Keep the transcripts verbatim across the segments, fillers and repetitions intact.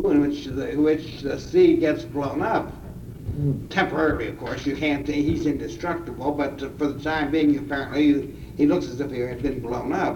in which the, which the sea gets blown up. Temporarily, of course. You can't. He's indestructible, but for the time being, apparently, he looks as if he had been blown up.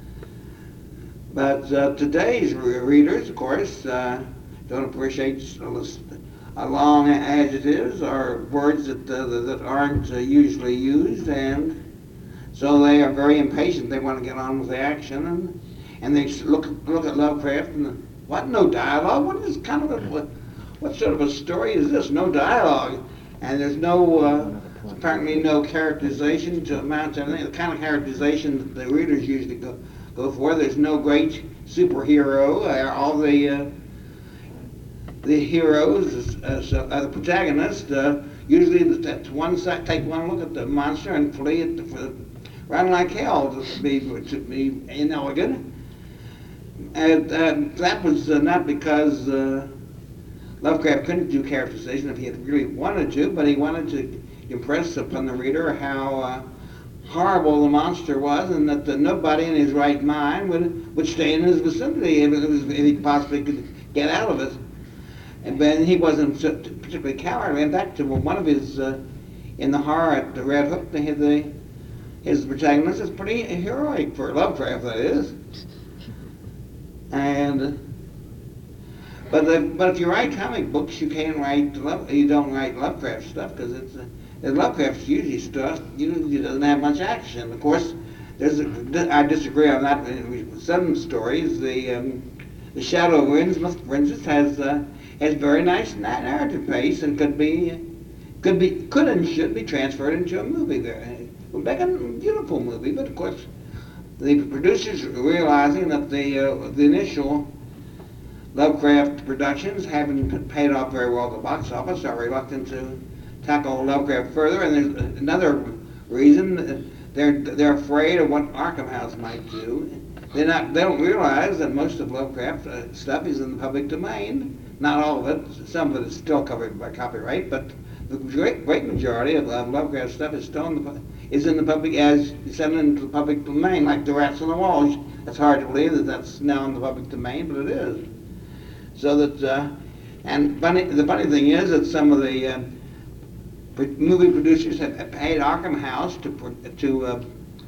But uh, today's re- readers, of course, uh, don't appreciate uh, long adjectives or words that uh, that aren't uh, usually used, and so they are very impatient. They want to get on with the action, and and they look look at Lovecraft and what? No dialogue? What is kind of a what, what sort of a story is this? No dialogue, and there's no uh, apparently no characterization to amount to anything. The kind of characterization that the readers usually go go for. There's no great superhero. Uh, all the uh, the heroes, uh, so, uh, the protagonist, uh, usually that's one side, take one look at the monster and flee it for, run like hell to be to be inelegant. And uh, that was uh, not because uh, Lovecraft couldn't do characterization if he had really wanted to, but he wanted to impress upon the reader how uh, horrible the monster was, and that uh, nobody in his right mind would would stay in his vicinity if, it was, if he possibly could get out of it. And then he wasn't particularly cowardly. In fact, one of his, uh, in the horror at the Red Hook, the, the, his protagonist is pretty heroic for Lovecraft, that is. And but the, but if you write comic books, you can't write Love, you don't write Lovecraft stuff because it's uh, Lovecraft's usually stuff usually doesn't have much action. Of course, there's a, I disagree on that. With some stories, the um, the Shadow of Innsmouth, for instance, has uh, has very nice narrative pace and could be could be could and should be transferred into a movie. There, would make a beautiful movie. But of course, the producers realizing that the uh, the initial Lovecraft productions haven't paid off very well at the box office, are reluctant to tackle Lovecraft further. And there's another reason: they're they're afraid of what Arkham House might do. They're not. They don't realize that most of Lovecraft uh, stuff is in the public domain. Not all of it. Some of it is still covered by copyright, but the great great majority of uh, Lovecraft stuff is still in the is in the public as sent into the public domain, like The Rats on the Walls. It's hard to believe that that's now in the public domain, but it is. So that uh, and funny, the funny thing is that some of the uh, movie producers have paid Arkham House to to uh,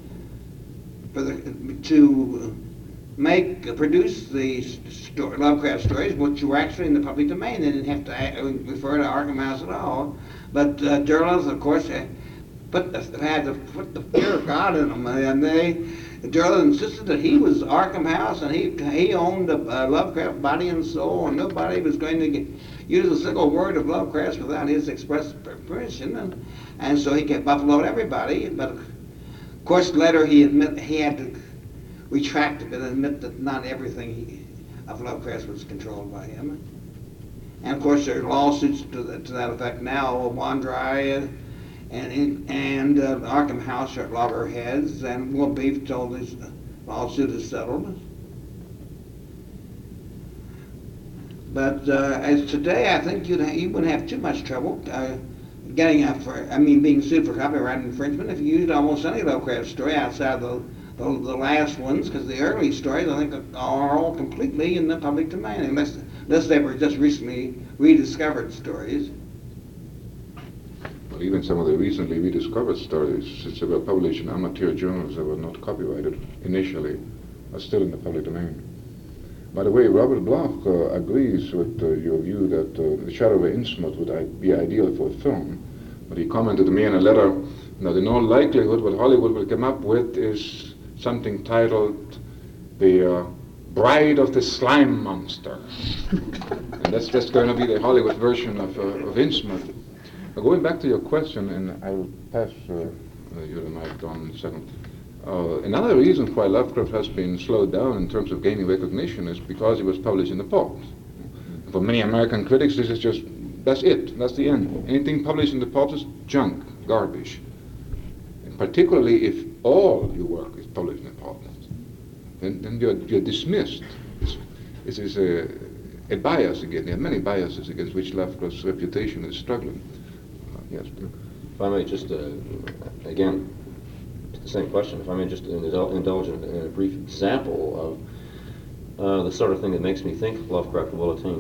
for the to make uh, produce the story, Lovecraft stories, which were actually in the public domain. They didn't have to refer to Arkham House at all. But uh, journalists, of course, put the, had to put the fear of God in them, and they. Durlin insisted that he was Arkham House and he he owned a, a Lovecraft body and soul, and nobody was going to get, use a single word of Lovecraft without his express permission, and, and so he kept buffaloed everybody. But of course, later he admit he had to retract a bit and admit that not everything he, of Lovecraft was controlled by him. And of course, there are lawsuits to, the, to that effect now. Wandry, uh, And, and uh, Arkham House are at loggerheads, and Will Beef told his lawsuit is settled. But uh, as today, I think you'd ha- you wouldn't have too much trouble uh, getting up for, I mean, being sued for copyright infringement if you used almost any Lovecraft story outside the the, the last ones, because the early stories, I think, are all completely in the public domain, unless unless they were just recently rediscovered stories. Well, even some of the recently rediscovered stories, since they were published in amateur journals that were not copyrighted initially, are still in the public domain. By the way, Robert Bloch uh, agrees with uh, your view that uh, The Shadow of Innsmouth would I- be ideal for a film, but he commented to me in a letter that in all likelihood what Hollywood will come up with is something titled The uh, Bride of the Slime Monster. And that's just going to be the Hollywood version of, uh, of Innsmouth. Now, going back to your question, and I will pass uh, uh, you the mic on in a second. Uh, another reason why Lovecraft has been slowed down in terms of gaining recognition is because he was published in the pulp. For many American critics, this is just, that's it, that's the end. Anything published in the pulp is junk, garbage. And particularly if all your work is published in the pulp, then, then you're, you're dismissed. It's, it is a, a bias again. There are many biases against which Lovecraft's reputation is struggling. Yes. If I may just, uh, again, the same question, if I may just indul- indulge in, in a brief example of uh, the sort of thing that makes me think Lovecraft will attain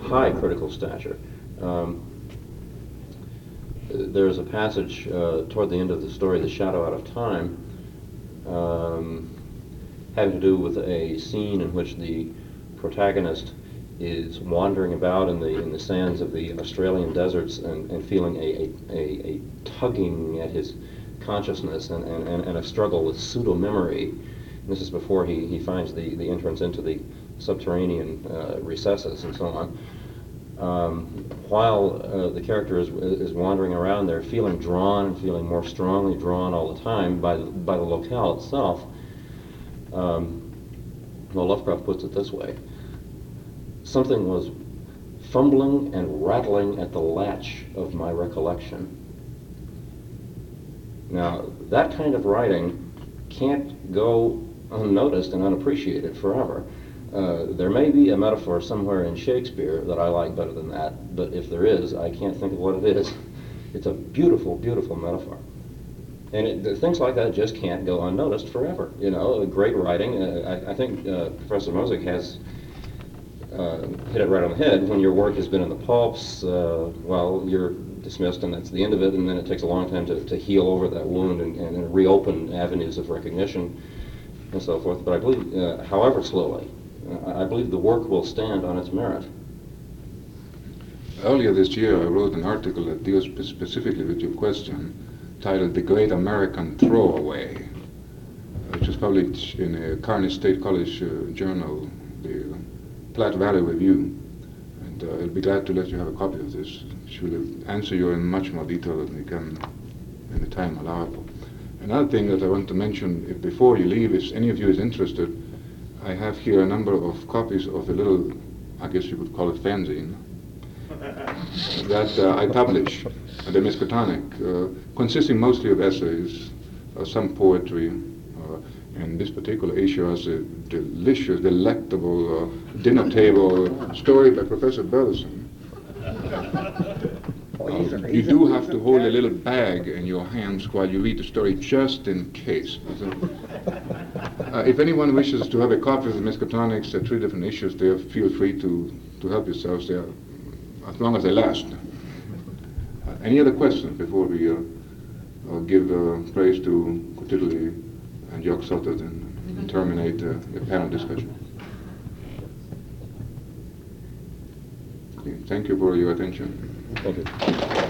high critical stature. Um, there's a passage uh, toward the end of the story, The Shadow Out of Time, um, having to do with a scene in which the protagonist is wandering about in the in the sands of the Australian deserts and, and feeling a, a, a, a tugging at his consciousness and, and, and, and a struggle with pseudo-memory. And this is before he, he finds the, the entrance into the subterranean uh, recesses and so on. Um, while uh, the character is, is wandering around there, feeling drawn and feeling more strongly drawn all the time by the, by the locale itself, um, well, Lovecraft puts it this way: something was fumbling and rattling at the latch of my recollection. Now, that kind of writing can't go unnoticed and unappreciated forever. Uh, there may be a metaphor somewhere in Shakespeare that I like better than that, but if there is, I can't think of what it is. It's a beautiful, beautiful metaphor. And it, things like that just can't go unnoticed forever. You know, great writing. Uh, I, I think uh, Professor Mosick has uh, hit it right on the head. When your work has been in the pulps, uh, well, you're dismissed and that's the end of it, and then it takes a long time to, to heal over that wound and, and, and reopen avenues of recognition and so forth. But I believe, uh, however slowly, uh, I believe the work will stand on its merit. Earlier this year, I wrote an article that deals spe- specifically with your question, titled "The Great American Throwaway," which was published in a Kearney State College uh, journal, the Platte Valley Review. And uh, I'll be glad to let you have a copy of this. It will answer you in much more detail than we can in the time allowable. Another thing that I want to mention, if before you leave, if any of you is interested, I have here a number of copies of a little, I guess you could call it fanzine, that uh, I publish, the Miskatonic, uh, consisting mostly of essays, uh, some poetry. Uh, and this particular issue has a delicious, delectable uh, dinner table story by Professor Burleson. Uh, you do have to hold a little bag in your hands while you read the story, just in case. Uh, if anyone wishes to have a copy of the Miskatonics, there are three different issues there. Feel free to, to help yourselves there, as long as they last. Uh, any other questions before we uh, uh, give uh, praise to Cotilli and Jock Sotter and, and terminate uh, the panel discussion? Okay, thank you for your attention. Thank you.